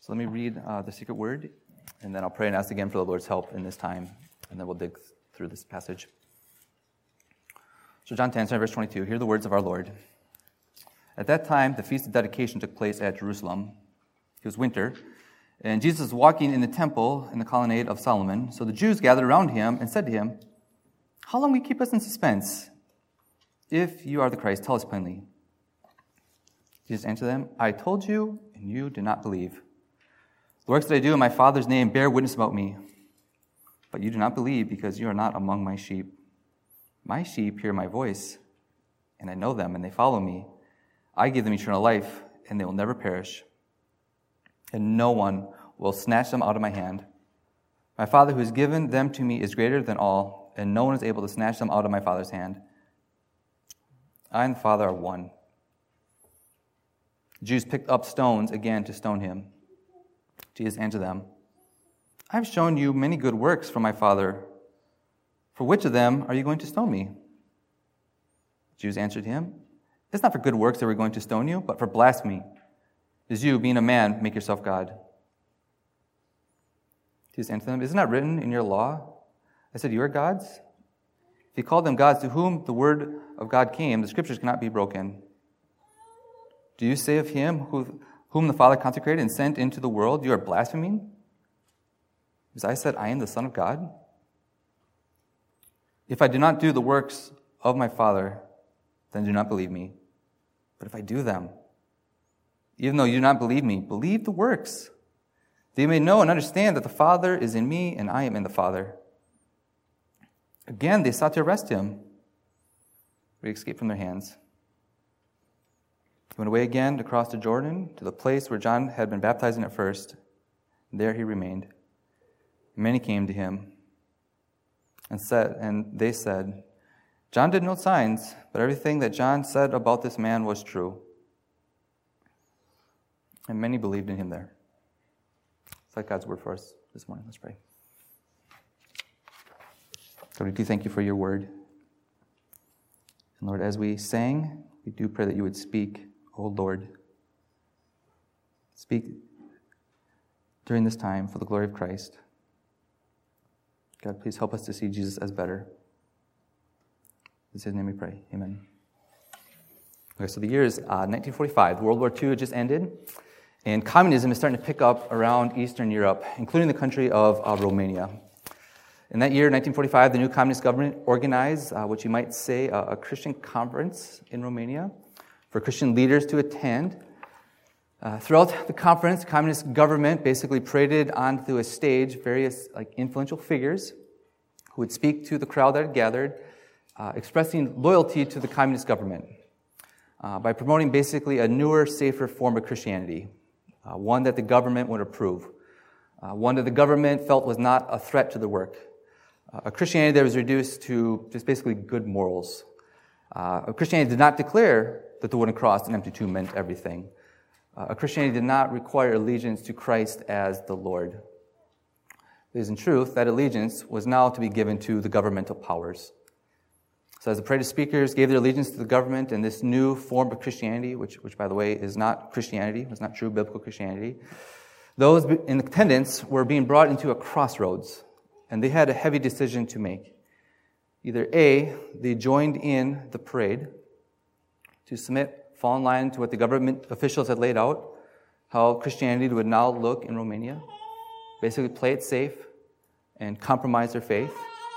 So let me read the secret word, and then I'll pray and ask again for the Lord's help in this time, and then we'll dig through this passage. So John 10, verse 22, hear the words of our Lord. At that time, the Feast of Dedication took place at Jerusalem. It was winter, and Jesus was walking in the temple in the colonnade of Solomon. So the Jews gathered around him and said to him, "How long will you keep us in suspense? If you are the Christ, tell us plainly." Jesus answered them, "I told you, and you do not believe. The works that I do in my Father's name bear witness about me. But you do not believe because you are not among my sheep. My sheep hear my voice, and I know them, and they follow me. I give them eternal life, and they will never perish. And no one will snatch them out of my hand. My Father who has given them to me is greater than all, and no one is able to snatch them out of my Father's hand. I and the Father are one." The Jews picked up stones again to stone him. Jesus answered them, "I have shown you many good works from my Father. For which of them are you going to stone me?" The Jews answered him, "It's not for good works that we're going to stone you, but for blasphemy. As you, being a man, make yourself God." Jesus answered them, "Is it not written in your law? I said you are gods? If you called them gods to whom the word of God came, the scriptures cannot be broken. Do you say of him whom the Father consecrated and sent into the world, you are blaspheming? Because I said, I am the Son of God? If I do not do the works of my Father, then do not believe me. But if I do them, even though you do not believe me, believe the works, that you may know and understand that the Father is in me and I am in the Father." Again, they sought to arrest him, but he escaped from their hands. He went away again to cross the Jordan to the place where John had been baptizing at first. And there he remained. Many came to him and they said, "John did no signs, but everything that John said about this man was true." And many believed in him there. It's like God's word for us this morning. Let's pray. Lord, we do thank you for your word. And Lord, as we sang, we do pray that you would speak, O Lord. Speak during this time for the glory of Christ. God, please help us to see Jesus as better. In his name we pray. Amen. Okay, so the year is 1945. World War II just ended, and communism is starting to pick up around Eastern Europe, including the country of Romania. In that year, 1945, the new communist government organized what you might say a Christian conference in Romania for Christian leaders to attend. Throughout the conference, the communist government basically paraded onto a stage various influential figures who would speak to the crowd that had gathered, expressing loyalty to the communist government by promoting basically a newer, safer form of Christianity, one that the government would approve, one that the government felt was not a threat to the work, a Christianity that was reduced to just basically good morals. A Christianity did not declare that the wooden cross and empty tomb meant everything. A Christianity did not require allegiance to Christ as the Lord. It is in truth that allegiance was now to be given to the governmental powers. So as the paraded speakers gave their allegiance to the government and this new form of Christianity, which by the way is not Christianity, was not true biblical Christianity, those in attendance were being brought into a crossroads, and they had a heavy decision to make. Either A, they joined in the parade to fall in line to what the government officials had laid out, how Christianity would now look in Romania, basically play it safe and compromise their faith,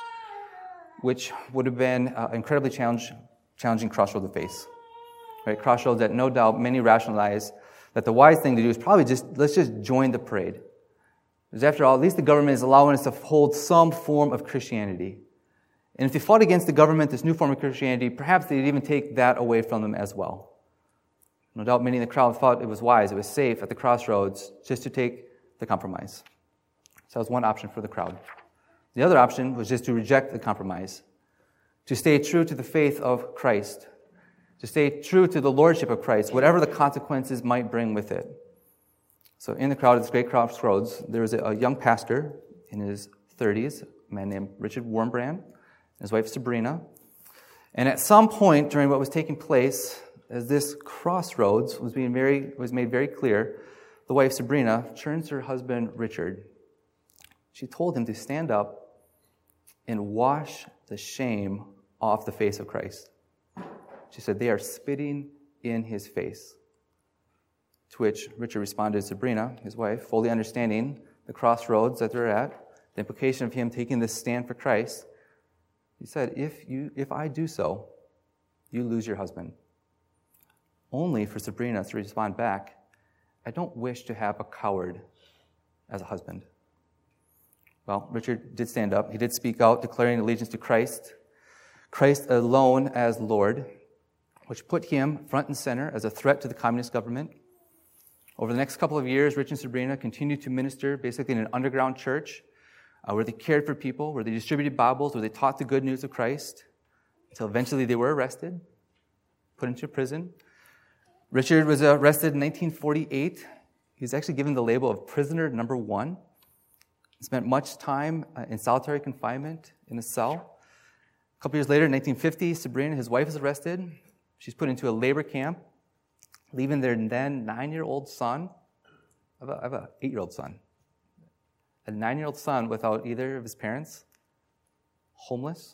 which would have been an incredibly challenging crossroad to face. Right? Crossroads that no doubt many rationalize that the wise thing to do is probably let's just join the parade. Because after all, at least the government is allowing us to hold some form of Christianity. And if they fought against the government, this new form of Christianity, perhaps they'd even take that away from them as well. No doubt many in the crowd thought it was wise, it was safe at the crossroads just to take the compromise. So that was one option for the crowd. The other option was just to reject the compromise, to stay true to the faith of Christ, to stay true to the lordship of Christ, whatever the consequences might bring with it. So in the crowd at this great crossroads, there was a young pastor in his 30s, a man named Richard Wurmbrand, and his wife Sabrina. And at some point during what was taking place, as this crossroads was made very clear, the wife, Sabrina, turns to her husband, Richard. She told him to stand up and wash the shame off the face of Christ. She said, "They are spitting in his face." To which Richard responded to Sabrina, his wife, fully understanding the crossroads that they're at, the implication of him taking this stand for Christ. He said, if I do so, you lose your husband. Only for Sabrina to respond back, "I don't wish to have a coward as a husband." Well, Richard did stand up. He did speak out, declaring allegiance to Christ alone as Lord, which put him front and center as a threat to the communist government. Over the next couple of years, Rich and Sabrina continued to minister basically in an underground church where they cared for people, where they distributed Bibles, where they taught the good news of Christ, until eventually they were arrested, put into prison. Richard was arrested in 1948. He was actually given the label of prisoner number 1. He spent much time in solitary confinement in a cell. A couple years later, in 1950, Sabrina, his wife, is arrested. She's put into a labor camp, leaving their then 9-year-old son. I have an 8-year-old son. A 9-year-old son without either of his parents, homeless.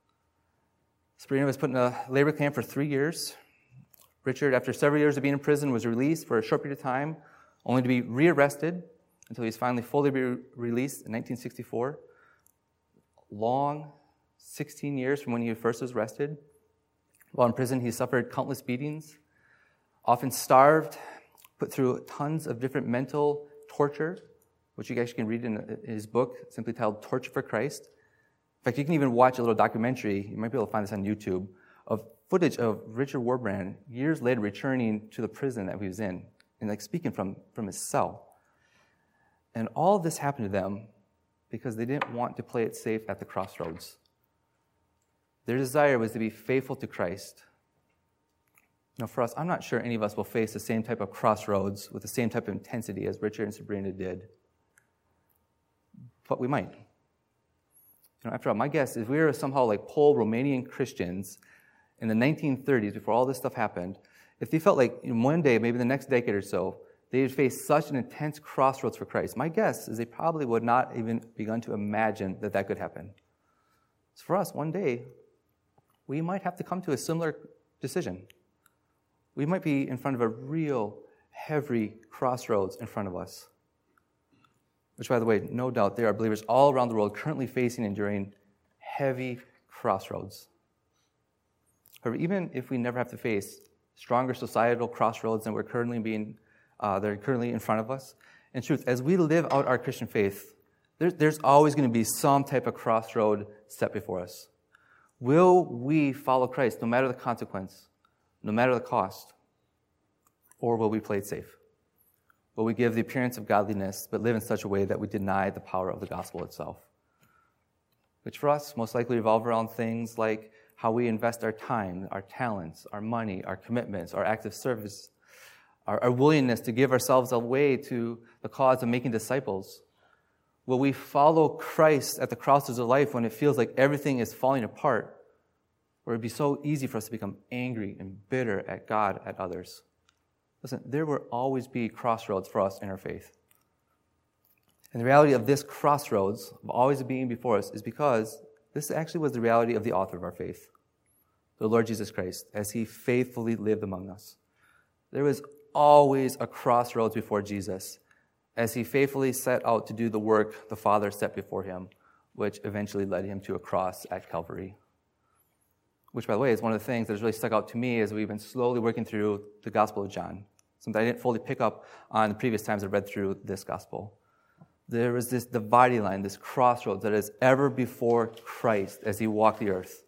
Sabrina was put in a labor camp for 3 years. Richard, after several years of being in prison, was released for a short period of time, only to be rearrested until he was finally fully released in 1964. Long, 16 years from when he first was arrested. While in prison, he suffered countless beatings, often starved, put through tons of different mental torture, which you guys can read in his book, simply titled Torture for Christ. In fact, you can even watch a little documentary, you might be able to find this on YouTube, of footage of Richard Wurbrand years later returning to the prison that he was in and speaking from his cell. And all of this happened to them because they didn't want to play it safe at the crossroads. Their desire was to be faithful to Christ. Now, for us, I'm not sure any of us will face the same type of crossroads with the same type of intensity as Richard and Sabrina did. But we might. After all, my guess is we were somehow like Pole Romanian Christians in the 1930s, before all this stuff happened, if they felt like one day, maybe the next decade or so, they would face such an intense crossroads for Christ, my guess is they probably would not even begun to imagine that that could happen. So for us, one day, we might have to come to a similar decision. We might be in front of a real heavy crossroads in front of us. Which, by the way, no doubt there are believers all around the world currently facing and enduring heavy crossroads. However, even if we never have to face stronger societal crossroads than that are currently in front of us, in truth, as we live out our Christian faith, there's always going to be some type of crossroad set before us. Will we follow Christ no matter the consequence, no matter the cost? Or will we play it safe? Will we give the appearance of godliness but live in such a way that we deny the power of the gospel itself? Which for us most likely revolve around things like how we invest our time, our talents, our money, our commitments, our active service, our willingness to give ourselves away to the cause of making disciples. Will we follow Christ at the crossroads of life when it feels like everything is falling apart? Or it'd be so easy for us to become angry and bitter at God, at others. Listen, there will always be crossroads for us in our faith. And the reality of this crossroads, of always being before us, is because this actually was the reality of the author of our faith, the Lord Jesus Christ, as he faithfully lived among us. There was always a crossroads before Jesus, as he faithfully set out to do the work the Father set before him, which eventually led him to a cross at Calvary. Which, by the way, is one of the things that has really stuck out to me as we've been slowly working through the Gospel of John. Something I didn't fully pick up on the previous times I read through this Gospel. There is this dividing line, this crossroads that is ever before Christ as he walked the earth.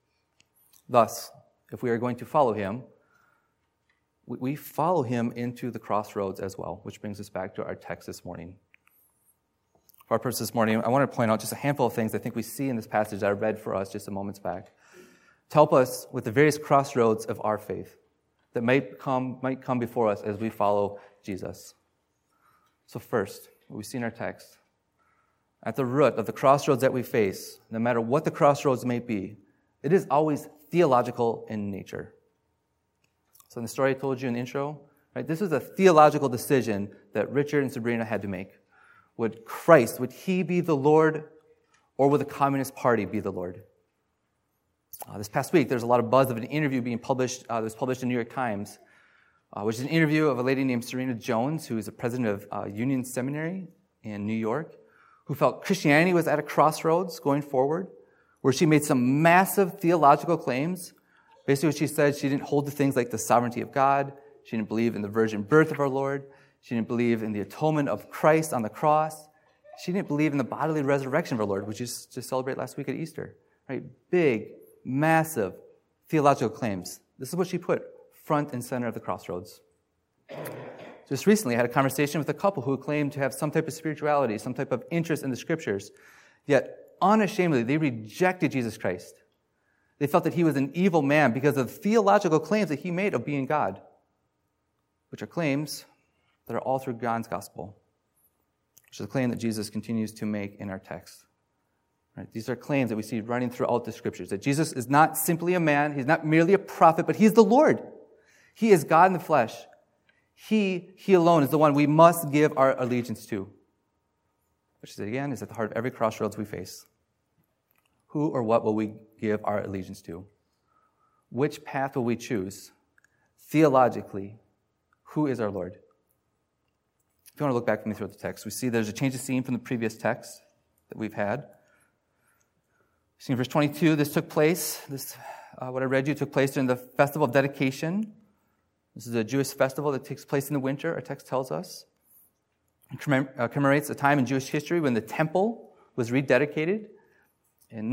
Thus, if we are going to follow him, we follow him into the crossroads as well, which brings us back to our text this morning. For our purpose this morning, I want to point out just a handful of things I think we see in this passage that I read for us just a moments back, to help us with the various crossroads of our faith that might come before us as we follow Jesus. So first, what we see in our text, at the root of the crossroads that we face, no matter what the crossroads may be, it is always theological in nature. So in the story I told you in the intro, Right? This was a theological decision that Richard and Sabrina had to make. Would he be the Lord, or would the Communist Party be the Lord? This past week, there's a lot of buzz of an interview being published that was published in the New York Times, which is an interview of a lady named Serena Jones, who is the president of Union Seminary in New York, who felt Christianity was at a crossroads going forward, where she made some massive theological claims. Basically, what she said, she didn't hold to things like the sovereignty of God. She didn't believe in the virgin birth of our Lord. She didn't believe in the atonement of Christ on the cross. She didn't believe in the bodily resurrection of our Lord, which is just celebrated last week at Easter. Right? Big, massive theological claims. This is what she put front and center of the crossroads. Just recently, I had a conversation with a couple who claimed to have some type of spirituality, some type of interest in the Scriptures, yet unashamedly, they rejected Jesus Christ. They felt that he was an evil man because of theological claims that he made of being God, which are claims that are all through John's gospel, which is a claim that Jesus continues to make in our text. Right? These are claims that we see running throughout the Scriptures, that Jesus is not simply a man, he's not merely a prophet, but he's the Lord. He is God in the flesh. He alone is the one we must give our allegiance to, which, again, is at the heart of every crossroads we face. Who or what will we give our allegiance to? Which path will we choose? Theologically, who is our Lord? If you want to look back with me through the text, we see there's a change of scene from the previous text that we've had. See in verse 22, this took place, what I read you took place during the festival of dedication. This is a Jewish festival that takes place in the winter, our text tells us. It commemorates a time in Jewish history when the temple was rededicated. In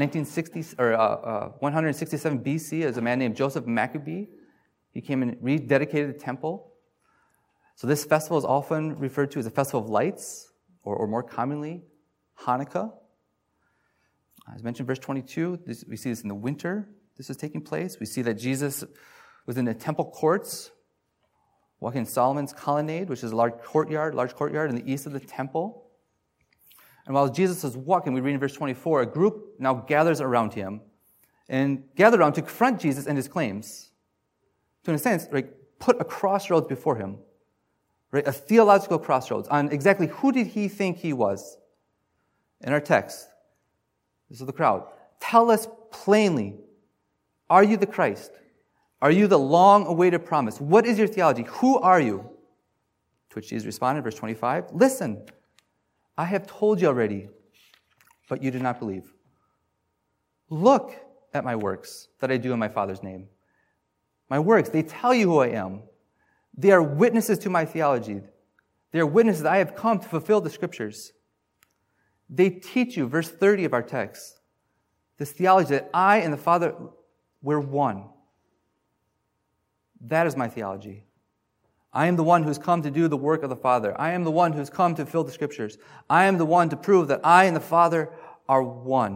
167 BC, as a man named Joseph Maccabee, he came and rededicated the temple. So this festival is often referred to as a festival of lights, or more commonly, Hanukkah. As mentioned, verse 22, we see this in the winter. This is taking place. We see that Jesus was in the temple courts, walking in Solomon's colonnade, which is a large courtyard in the east of the temple. And while Jesus was walking, we read in verse 24, a group now gathers around him and gathered around to confront Jesus and his claims. To, in a sense, put a crossroads before him, right? A theological crossroads on exactly who did he think he was. In our text, this is the crowd. Tell us plainly, are you the Christ? Are you the long-awaited promise? What is your theology? Who are you? To which Jesus responded, verse 25, listen, I have told you already, but you do not believe. Look at my works that I do in my Father's name. My works, they tell you who I am. They are witnesses to my theology. They are witnesses that I have come to fulfill the Scriptures. They teach you, verse 30 of our text, this theology that I and the Father, we're one. That is my theology. I am the one who's come to do the work of the Father. I am the one who's come to fill the Scriptures. I am the one to prove that I and the Father are one.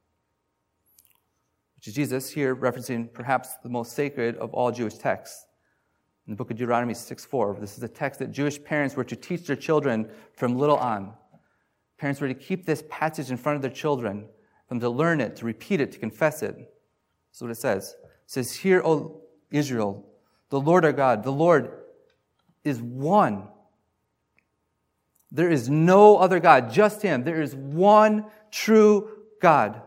Which is Jesus here referencing perhaps the most sacred of all Jewish texts. In the book of Deuteronomy 6:4, this is a text that Jewish parents were to teach their children from little on. Parents were to keep this passage in front of their children, for them to learn it, to repeat it, to confess it. That's what it says. It says, "Hear, O Israel, the Lord our God, the Lord is one. There is no other God, just Him. There is one true God."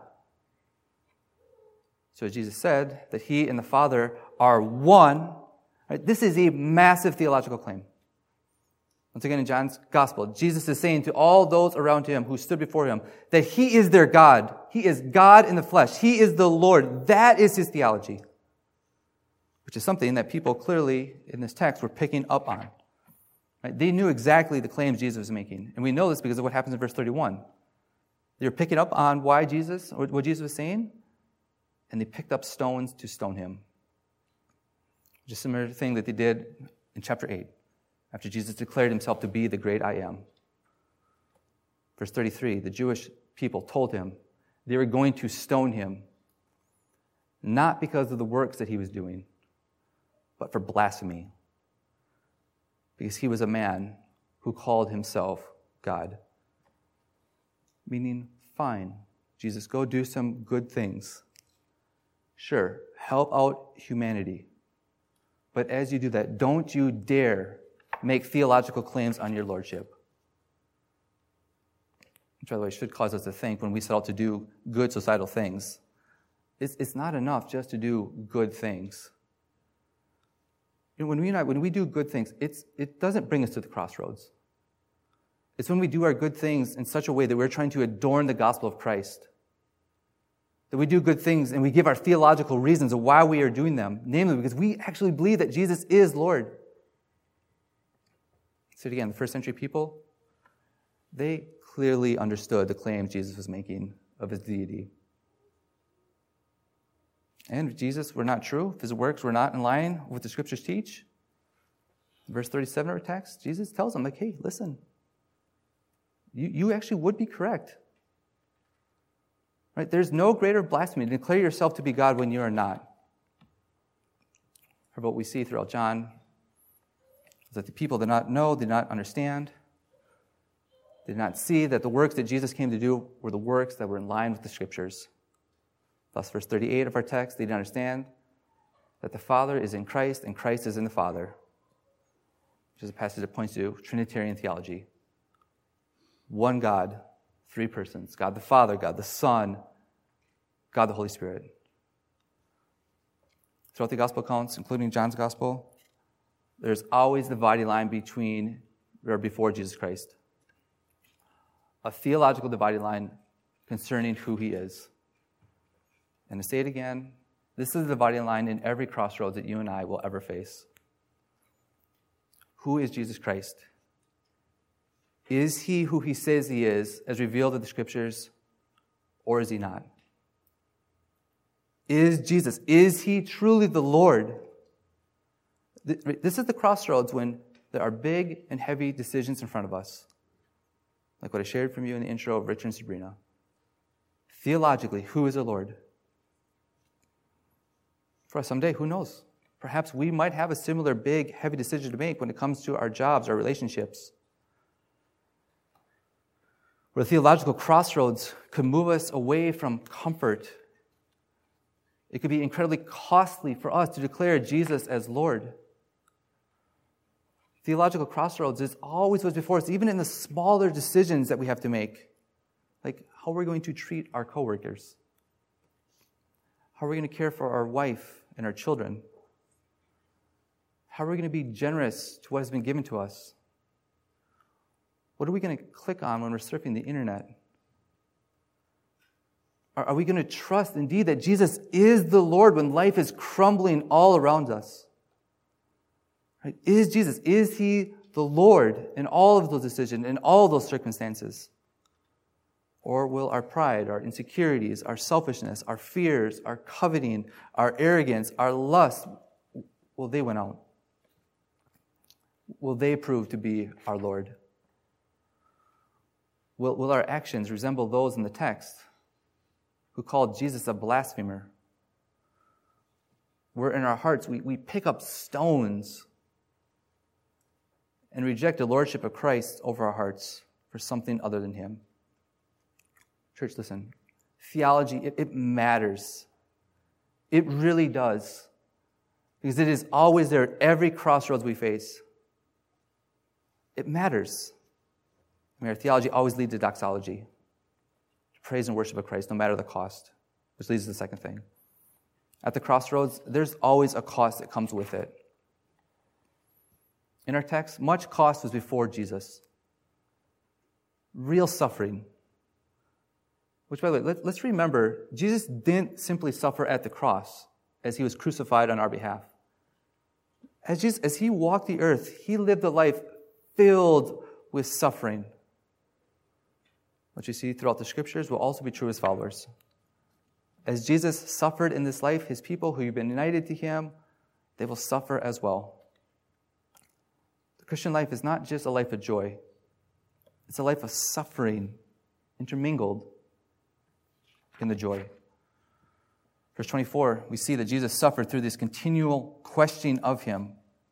So Jesus said that He and the Father are one. Right? This is a massive theological claim. Once again, in John's Gospel, Jesus is saying to all those around Him who stood before Him that He is their God. He is God in the flesh. He is the Lord. That is His theology, which is something that people clearly in this text were picking up on. Right? They knew exactly the claims Jesus was making. And we know this because of what happens in verse 31. They were picking up on what Jesus was saying, and they picked up stones to stone Him. Which is a similar thing that they did in chapter 8, after Jesus declared Himself to be the great I am. Verse 33, the Jewish people told Him they were going to stone Him, not because of the works that He was doing, but for blasphemy, because He was a man who called Himself God. Meaning, fine, Jesus, go do some good things. Sure, help out humanity. But as you do that, don't you dare make theological claims on your lordship. Which, by the way, should cause us to think when we set out to do good societal things. It's not enough just to do good things. When we do good things, it doesn't bring us to the crossroads. It's when we do our good things in such a way that we're trying to adorn the gospel of Christ. That we do good things and we give our theological reasons of why we are doing them. Namely, because we actually believe that Jesus is Lord. Say it again, the first century people, they clearly understood the claims Jesus was making of his deity. And if Jesus were not true, if his works were not in line with what the scriptures teach, verse 37 of our text, Jesus tells them, like, hey, listen, you actually would be correct. Right? There's no greater blasphemy to declare yourself to be God when you are not. Or what we see throughout John is that the people did not know, did not understand, did not see that the works that Jesus came to do were the works that were in line with the scriptures. Thus, verse 38 of our text, they didn't understand that the Father is in Christ and Christ is in the Father, which is a passage that points to Trinitarian theology. One God, three persons, God the Father, God the Son, God the Holy Spirit. Throughout the gospel accounts, including John's gospel, there's always the dividing line between or before Jesus Christ. A theological dividing line concerning who he is. And to say it again, this is the dividing line in every crossroads that you and I will ever face. Who is Jesus Christ? Is he who he says he is, as revealed in the scriptures, or is he not? Is Jesus, is he truly the Lord? This is the crossroads when there are big and heavy decisions in front of us. Like what I shared from you in the intro of Richard and Sabrina. Theologically, who is the Lord? For us someday, who knows? Perhaps we might have a similar big, heavy decision to make when it comes to our jobs, our relationships. Where the theological crossroads could move us away from comfort. It could be incredibly costly for us to declare Jesus as Lord. Theological crossroads is always what's before us, even in the smaller decisions that we have to make. Like, how are we going to treat our coworkers? How are we going to care for our wife and our children? How are we going to be generous to what has been given to us? What are we going to click on when we're surfing the internet? Are we going to trust indeed that Jesus is the Lord when life is crumbling all around us? Right? Is Jesus, is he the Lord in all of those decisions, in all of those circumstances? Or will our pride, our insecurities, our selfishness, our fears, our coveting, our arrogance, our lust, will they win out? Will they prove to be our Lord? Will our actions resemble those in the text who called Jesus a blasphemer? Where in our hearts we pick up stones and reject the lordship of Christ over our hearts for something other than him. Church, listen. Theology, it matters. It really does. Because it is always there at every crossroads we face. It matters. I mean, our theology always leads to doxology, to praise and worship of Christ, no matter the cost, which leads to the second thing. At the crossroads, there's always a cost that comes with it. In our text, much cost was before Jesus. Real suffering. Which, by the way, let's remember, Jesus didn't simply suffer at the cross as he was crucified on our behalf. As he walked the earth, he lived a life filled with suffering. What you see throughout the scriptures will also be true as followers. As Jesus suffered in this life, his people who have been united to him, they will suffer as well. The Christian life is not just a life of joy. It's a life of suffering, intermingled in the joy. Verse 24, we see that Jesus suffered through this continual questioning of him.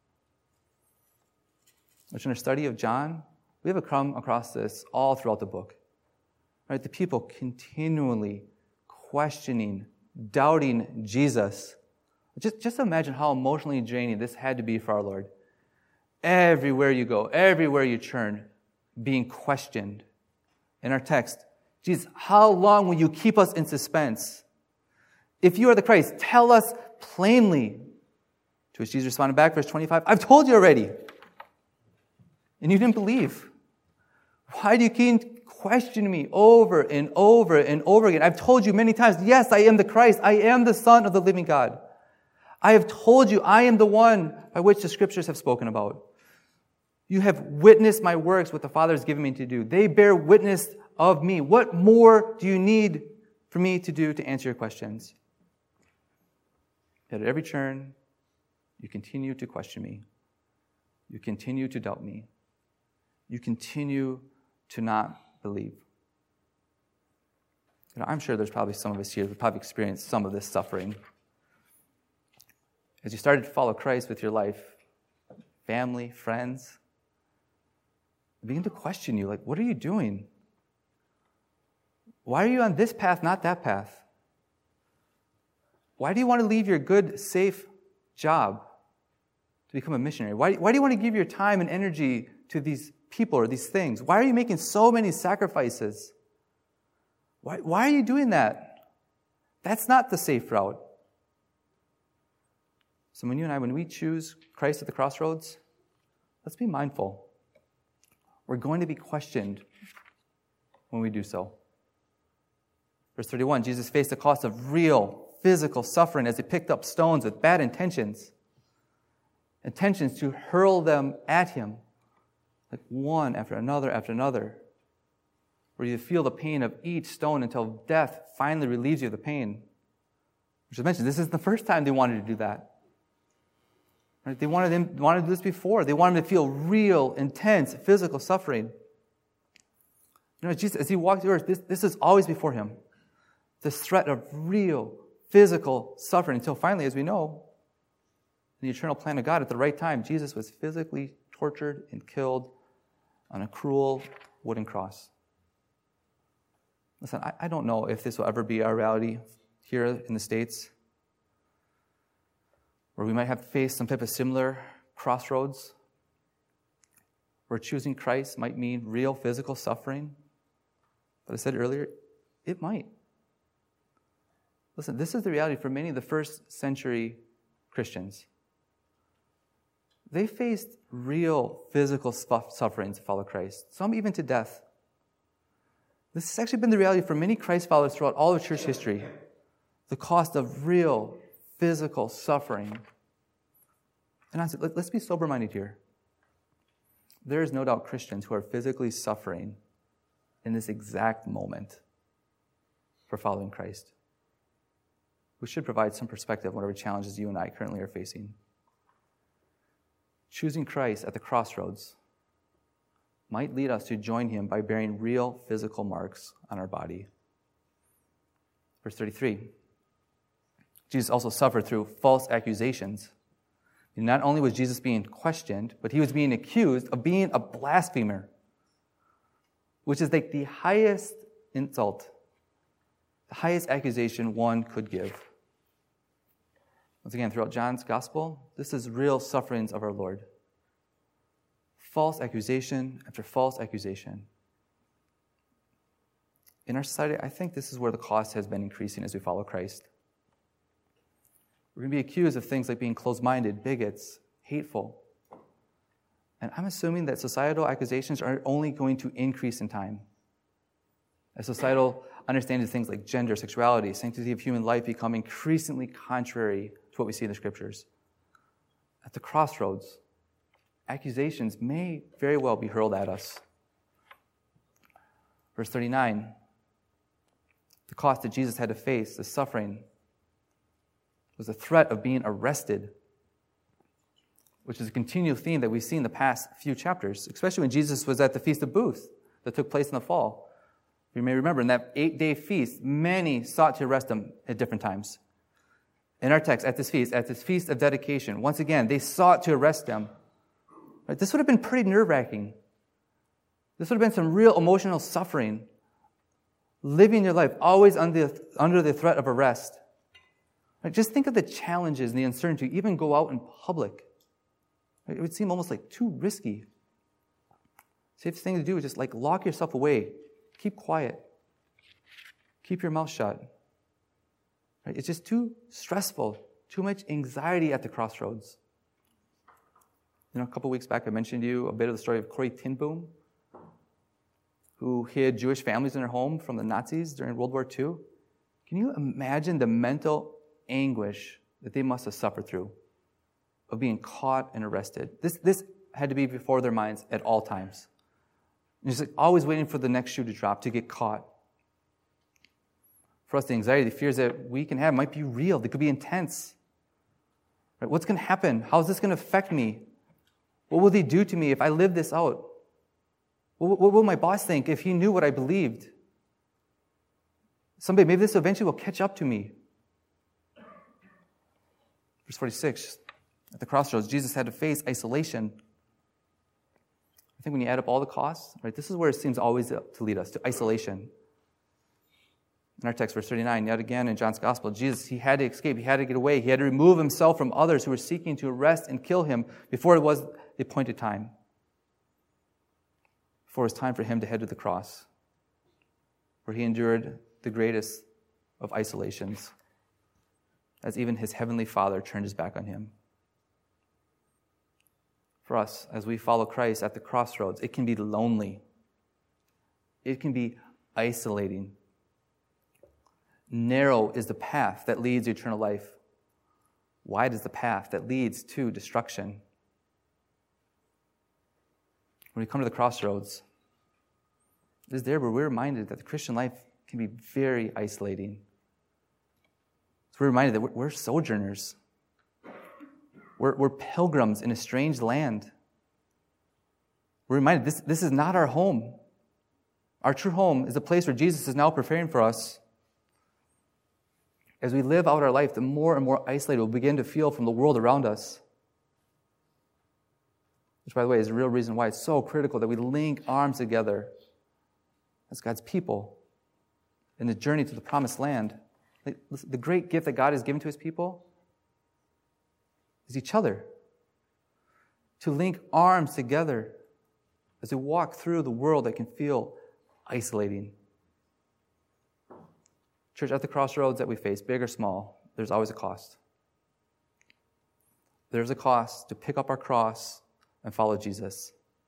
Which in our study of John, we have come across this all throughout the book. Right? The people continually questioning, doubting Jesus. Just imagine how emotionally draining this had to be for our Lord. everywhere you go, everywhere you turn, being questioned. In our text, Jesus, how long will you keep us in suspense? If you are the Christ, tell us plainly. To which Jesus responded back, verse 25, I've told you already. And you didn't believe. Why do you keep questioning me over and over and over again? I've told you many times, yes, I am the Christ. I am the Son of the living God. I have told you I am the one by which the Scriptures have spoken about. You have witnessed my works, what the Father has given me to do. They bear witness of me. What more do you need for me to do to answer your questions? Yet at every turn, you continue to question me. You continue to doubt me. You continue to not believe. I'm sure there's probably some of us here who probably experienced some of this suffering. As you started to follow Christ with your life, family, friends, they begin to question you, like, what are you doing? Why are you on this path, not that path? Why do you want to leave your good, safe job to become a missionary? Why do you want to give your time and energy to these people or these things? Why are you making so many sacrifices? Why are you doing that? That's not the safe route. So when we choose Christ at the crossroads, let's be mindful. We're going to be questioned when we do so. Verse 31, Jesus faced the cost of real physical suffering as he picked up stones with bad intentions to hurl them at him, like one after another, where you feel the pain of each stone until death finally relieves you of the pain. Which I mentioned, this is the first time they wanted to do that. Right? They wanted to do this before. They wanted him to feel real, intense, physical suffering. Jesus, as he walked the earth, this is always before him. This threat of real, physical suffering, until finally, as we know, in the eternal plan of God, at the right time, Jesus was physically tortured and killed on a cruel wooden cross. Listen, I don't know if this will ever be our reality here in the States, where we might have to face some type of similar crossroads, where choosing Christ might mean real physical suffering. But I said earlier, it might. Listen, this is the reality for many of the first century Christians. They faced real physical suffering to follow Christ, some even to death. This has actually been the reality for many Christ followers throughout all of church history. The cost of real physical suffering. And honestly, let's be sober-minded here. There is no doubt Christians who are physically suffering in this exact moment for following Christ, who should provide some perspective on whatever challenges you and I currently are facing. Choosing Christ at the crossroads might lead us to join him by bearing real physical marks on our body. Verse 33, Jesus also suffered through false accusations. And not only was Jesus being questioned, but he was being accused of being a blasphemer, which is like the highest insult, the highest accusation one could give. Once again, throughout John's gospel, this is real sufferings of our Lord. False accusation after false accusation. In our society, I think this is where the cost has been increasing as we follow Christ. We're going to be accused of things like being closed-minded, bigots, hateful. And I'm assuming that societal accusations are only going to increase in time. As societal understanding of things like gender, sexuality, sanctity of human life become increasingly contrary to what we see in the Scriptures. At the crossroads, accusations may very well be hurled at us. Verse 39, the cost that Jesus had to face, the suffering, was the threat of being arrested, which is a continual theme that we've seen in the past few chapters, especially when Jesus was at the Feast of Booths that took place in the fall. You may remember in that 8-day feast, many sought to arrest him at different times. In our text, at this feast of dedication, once again, they sought to arrest him. Right? This would have been pretty nerve-wracking. This would have been some real emotional suffering, living your life always under the threat of arrest. Right? Just think of the challenges and the uncertainty, even go out in public. It would seem almost like too risky. Safest thing to do is just like lock yourself away. Keep quiet. Keep your mouth shut. Right? It's just too stressful. Too much anxiety at the crossroads. A couple weeks back I mentioned to you a bit of the story of Corrie ten Boom, who hid Jewish families in her home from the Nazis during World War II. Can you imagine the mental anguish that they must have suffered through of being caught and arrested? This had to be before their minds at all times. And just like always waiting for the next shoe to drop, to get caught. For us, the anxiety, the fears that we can have might be real. They could be intense. Right? What's going to happen? How is this going to affect me? What will they do to me if I live this out? What will my boss think if he knew what I believed? Someday, maybe this eventually will catch up to me. Verse 46, at the crossroads, Jesus had to face isolation. I think when you add up all the costs, right, this is where it seems always to lead us, to isolation. In our text, verse 39, yet again in John's Gospel, Jesus, he had to escape, he had to get away, he had to remove himself from others who were seeking to arrest and kill him before it was the appointed time. Before it was time for him to head to the cross, where he endured the greatest of isolations, as even his heavenly Father turned his back on him. For us, as we follow Christ at the crossroads, it can be lonely. It can be isolating. Narrow is the path that leads to eternal life. Wide is the path that leads to destruction. When we come to the crossroads, it is there where we're reminded that the Christian life can be very isolating. So we're reminded that we're sojourners. We're pilgrims in a strange land. We're reminded this is not our home. Our true home is the place where Jesus is now preparing for us. As we live out our life, the more and more isolated we'll begin to feel from the world around us. Which, by the way, is the real reason why it's so critical that we link arms together as God's people in the journey to the promised land. The great gift that God has given to his people is each other. To link arms together as we walk through the world that can feel isolating. Church, at the crossroads that we face, big or small, there's always a cost. There's a cost to pick up our cross and follow Jesus.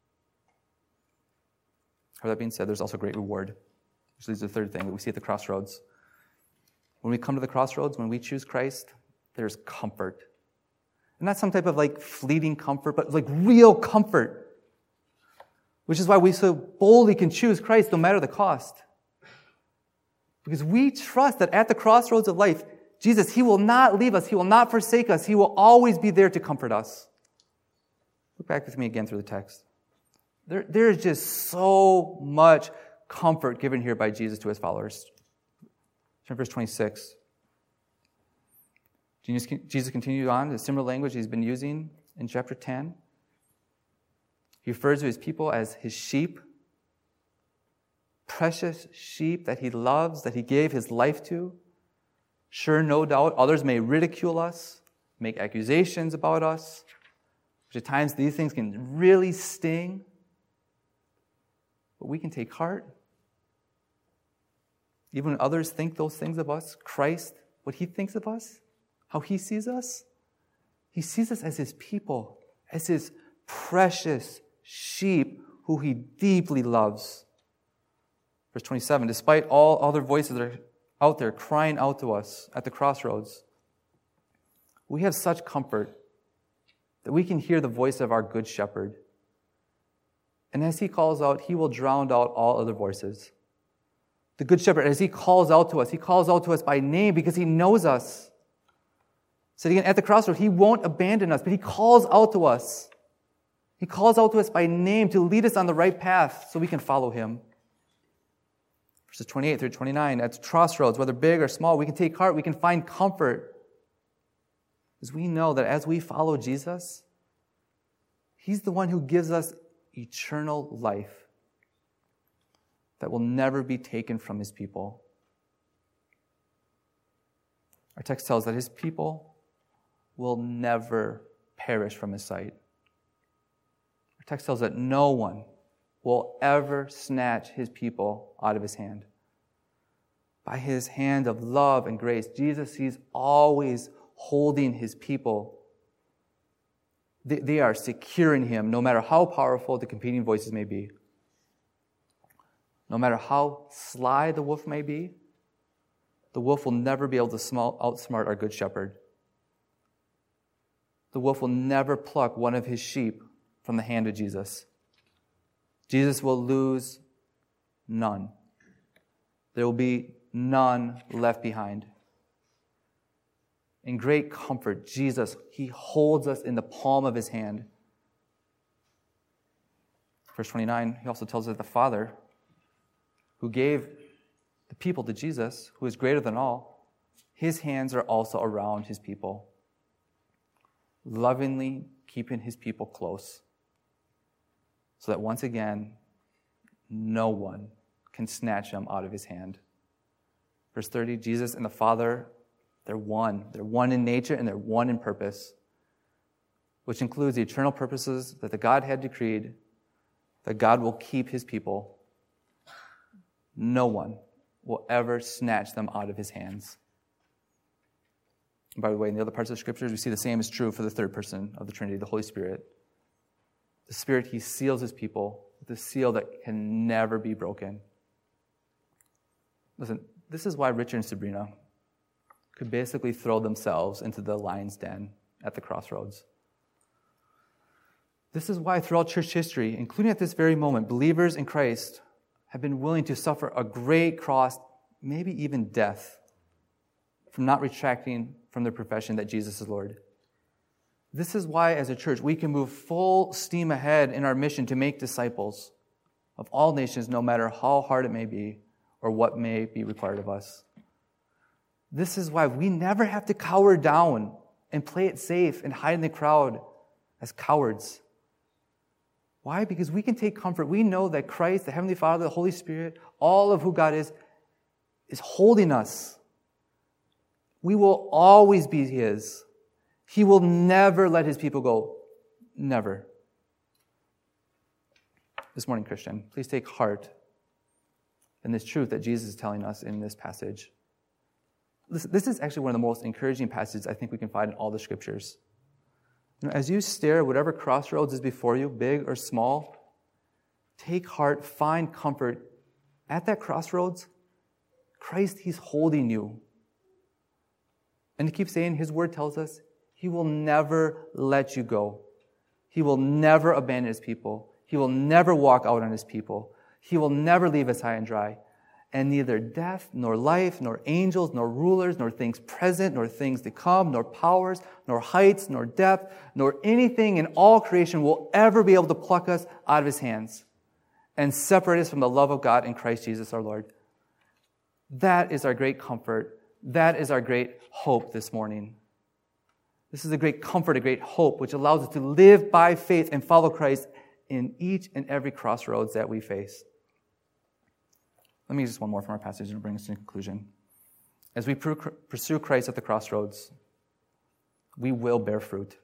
However, that being said, there's also great reward. Which leads to the third thing that we see at the crossroads. When we come to the crossroads, when we choose Christ, there's comfort. And not some type of like fleeting comfort, but like real comfort. Which is why we so boldly can choose Christ no matter the cost. Because we trust that at the crossroads of life, Jesus, he will not leave us. He will not forsake us. He will always be there to comfort us. Look back with me again through the text. There is just so much comfort given here by Jesus to his followers. Turn to verse 26. Jesus continued on the similar language he's been using in chapter 10. He refers to his people as his sheep. Precious sheep that he loves, that he gave his life to. Sure, no doubt, others may ridicule us, make accusations about us, which at times these things can really sting. But we can take heart. Even when others think those things of us, Christ, what he thinks of us, how he sees us as his people, as his precious sheep who he deeply loves. Verse 27, despite all other voices that are out there crying out to us at the crossroads, we have such comfort that we can hear the voice of our good shepherd. And as he calls out, he will drown out all other voices. The good shepherd, as he calls out to us by name because he knows us. So again, at the crossroads, he won't abandon us, but he calls out to us. He calls out to us by name to lead us on the right path so we can follow him. Verses 28 through 29, at crossroads, whether big or small, we can take heart, we can find comfort. Because we know that as we follow Jesus, he's the one who gives us eternal life that will never be taken from his people. Our text tells that his people will never perish from his sight. Our text tells us that no one will ever snatch his people out of his hand. By his hand of love and grace, Jesus, he's always holding his people. They are secure in him, no matter how powerful the competing voices may be. No matter how sly the wolf may be, the wolf will never be able to outsmart our good shepherd. The wolf will never pluck one of his sheep from the hand of Jesus. Jesus will lose none. There will be none left behind. In great comfort, Jesus, he holds us in the palm of his hand. Verse 29, he also tells us that the Father, who gave the people to Jesus, who is greater than all, his hands are also around his people, lovingly keeping his people close, so that once again, no one can snatch them out of his hand. Verse 30, Jesus and the Father, they're one. They're one in nature and they're one in purpose, which includes the eternal purposes that the Godhead decreed, that God will keep his people. No one will ever snatch them out of his hands. And by the way, in the other parts of the Scriptures, we see the same is true for the third person of the Trinity, the Holy Spirit. The Spirit, he seals his people with a seal that can never be broken. Listen, this is why Richard and Sabrina could basically throw themselves into the lion's den at the crossroads. This is why throughout church history, including at this very moment, believers in Christ have been willing to suffer a great cross, maybe even death, from not retracting from their profession that Jesus is Lord. This is why, as a church, we can move full steam ahead in our mission to make disciples of all nations, no matter how hard it may be or what may be required of us. This is why we never have to cower down and play it safe and hide in the crowd as cowards. Why? Because we can take comfort. We know that Christ, the Heavenly Father, the Holy Spirit, all of who God is holding us. We will always be his. He will never let his people go. Never. This morning, Christian, please take heart in this truth that Jesus is telling us in this passage. This is actually one of the most encouraging passages I think we can find in all the Scriptures. As you stare at whatever crossroads is before you, big or small, take heart, find comfort. At that crossroads, Christ, he's holding you. And to keep saying, his word tells us, he will never let you go. He will never abandon his people. He will never walk out on his people. He will never leave us high and dry. And neither death, nor life, nor angels, nor rulers, nor things present, nor things to come, nor powers, nor heights, nor depth, nor anything in all creation will ever be able to pluck us out of his hands and separate us from the love of God in Christ Jesus our Lord. That is our great comfort. That is our great hope this morning. This is a great comfort, a great hope, which allows us to live by faith and follow Christ in each and every crossroads that we face. Let me use one more from our passage and bring us to a conclusion. As we pursue Christ at the crossroads, we will bear fruit,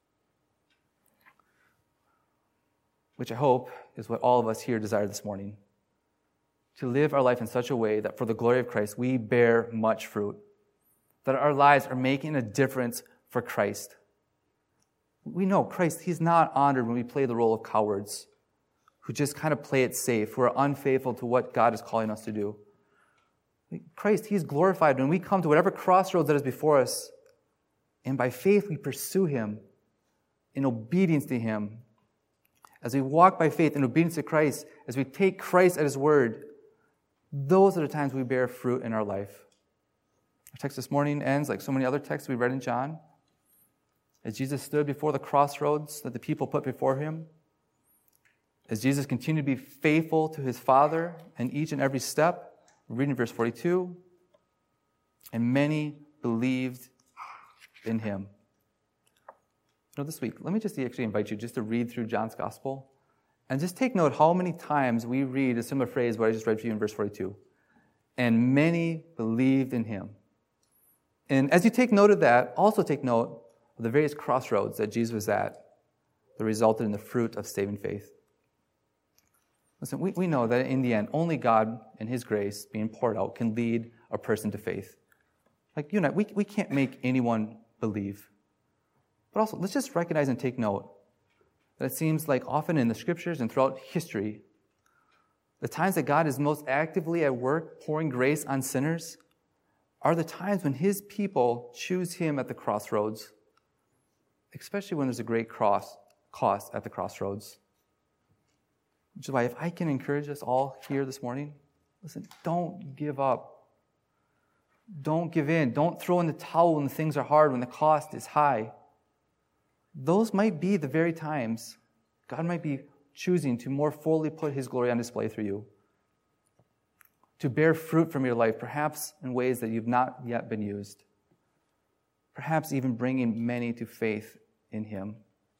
which I hope is what all of us here desire this morning. To live our life in such a way that for the glory of Christ, we bear much fruit, that our lives are making a difference for Christ. We know Christ, he's not honored when we play the role of cowards, who just kind of play it safe, who are unfaithful to what God is calling us to do. Christ, he's glorified when we come to whatever crossroads that is before us, and by faith we pursue him in obedience to him. As we walk by faith in obedience to Christ, as we take Christ at his word, those are the times we bear fruit in our life. Our text this morning ends like so many other texts we read in John. As Jesus stood before the crossroads that the people put before him, as Jesus continued to be faithful to his Father in each and every step, we're reading verse 42, and many believed in him. This week, let me just actually invite you just to read through John's Gospel and just take note how many times we read a similar phrase what I just read for you in verse 42. And many believed in him. And as you take note of that, also take note of the various crossroads that Jesus was at that resulted in the fruit of saving faith. Listen, we know that in the end, only God and His grace being poured out can lead a person to faith. Like you and I, we can't make anyone believe. But also, let's just recognize and take note that it seems like often in the Scriptures and throughout history, the times that God is most actively at work pouring grace on sinners are the times when His people choose Him at the crossroads, especially when there's a great cost at the crossroads. Which is why if I can encourage us all here this morning, listen, don't give up. Don't give in. Don't throw in the towel when things are hard, when the cost is high. Those might be the very times God might be choosing to more fully put His glory on display through you. To bear fruit from your life, perhaps in ways that you've not yet been used. Perhaps even bringing many to faith in Him.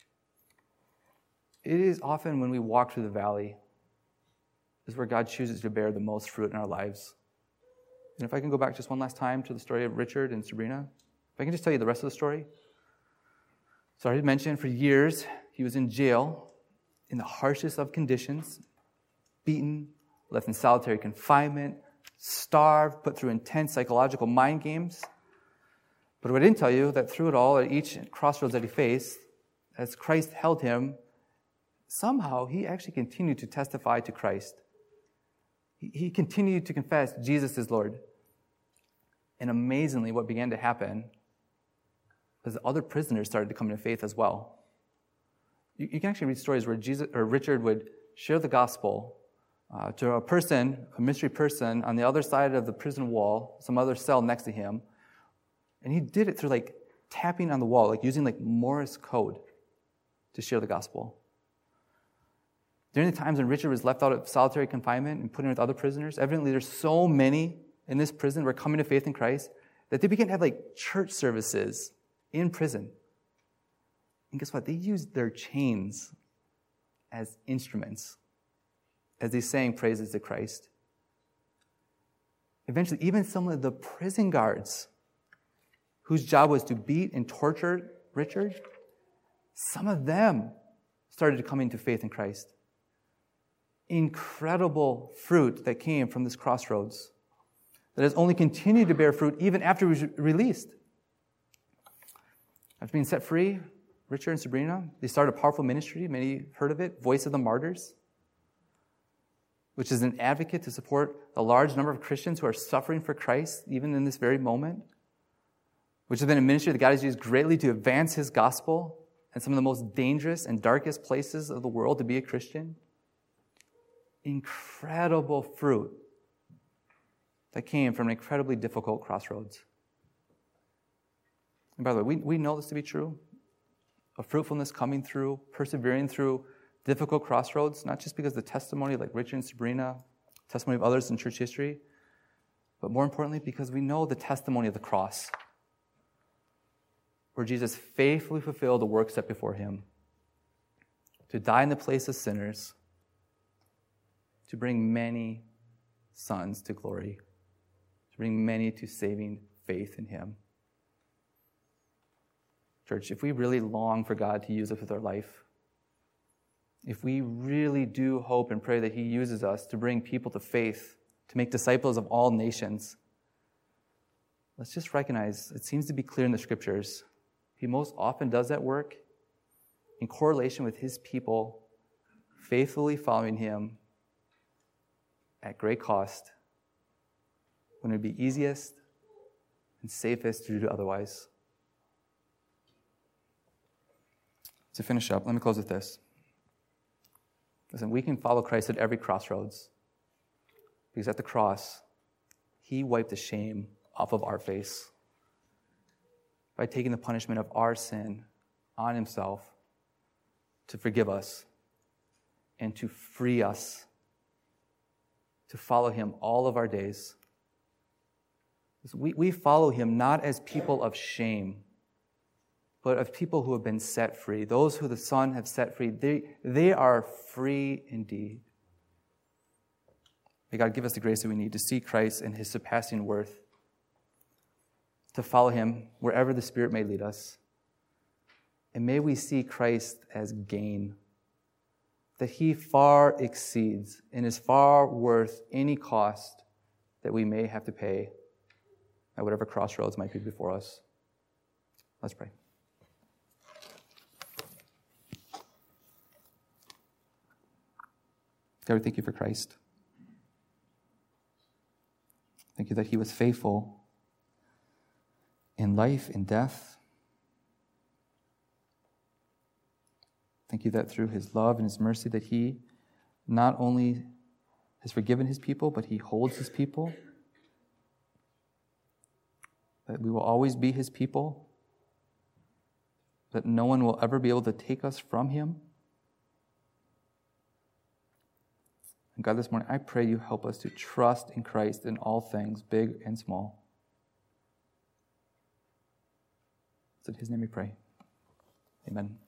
It is often when we walk through the valley is where God chooses to bear the most fruit in our lives. And if I can go back just one last time to the story of Richard and Sabrina, if I can just tell you the rest of the story. So I already mentioned for years he was in jail in the harshest of conditions, beaten, left in solitary confinement, starved, put through intense psychological mind games. But what I didn't tell you, that through it all, at each crossroads that he faced, as Christ held him, somehow he actually continued to testify to Christ. He continued to confess Jesus is Lord. And amazingly, what began to happen was other prisoners started to come into faith as well. You can actually read stories where Richard would share the gospel to a mystery person on the other side of the prison wall, some other cell next to him. And he did it through tapping on the wall, using Morse code to share the gospel. During the times when Richard was left out of solitary confinement and put in with other prisoners, evidently there's so many in this prison who are coming to faith in Christ that they began to have church services in prison. And guess what? They used their chains as instruments as they sang praises to Christ. Eventually, even some of the prison guards whose job was to beat and torture Richard, some of them started to come into faith in Christ. Incredible fruit that came from this crossroads that has only continued to bear fruit even after he was released. After being set free, Richard and Sabrina, they started a powerful ministry. Many heard of it, Voice of the Martyrs, which is an advocate to support a large number of Christians who are suffering for Christ even in this very moment, which has been a ministry that God has used greatly to advance His gospel in some of the most dangerous and darkest places of the world to be a Christian. Incredible fruit that came from an incredibly difficult crossroads. And by the way, we know this to be true. Of fruitfulness coming through, persevering through difficult crossroads, not just because of the testimony like Richard and Sabrina, testimony of others in church history, but more importantly because we know the testimony of the cross, where Jesus faithfully fulfilled the work set before Him to die in the place of sinners, to bring many sons to glory, to bring many to saving faith in Him. Church, if we really long for God to use us with our life, if we really do hope and pray that He uses us to bring people to faith, to make disciples of all nations, let's just recognize, it seems to be clear in the Scriptures, He most often does that work in correlation with His people faithfully following Him at great cost, when it would be easiest and safest to do otherwise. To finish up, let me close with this. Listen, we can follow Christ at every crossroads, because at the cross, He wiped the shame off of our face by taking the punishment of our sin on Himself to forgive us and to free us to follow Him all of our days. We follow Him not as people of shame, but of people who have been set free. Those who the Son have set free, they are free indeed. May God give us the grace that we need to see Christ and His surpassing worth, to follow Him wherever the Spirit may lead us, And may we see Christ as gain, that he far exceeds and is far worth any cost that we may have to pay at whatever crossroads might be before us. Let's pray. God, we thank you for Christ. Thank you that he was faithful in life and death. Thank you that through his love and his mercy that he not only has forgiven his people, but he holds his people. That we will always be his people. That no one will ever be able to take us from him. And God, this morning, I pray you help us to trust in Christ in all things, big and small. It's in his name we pray. Amen.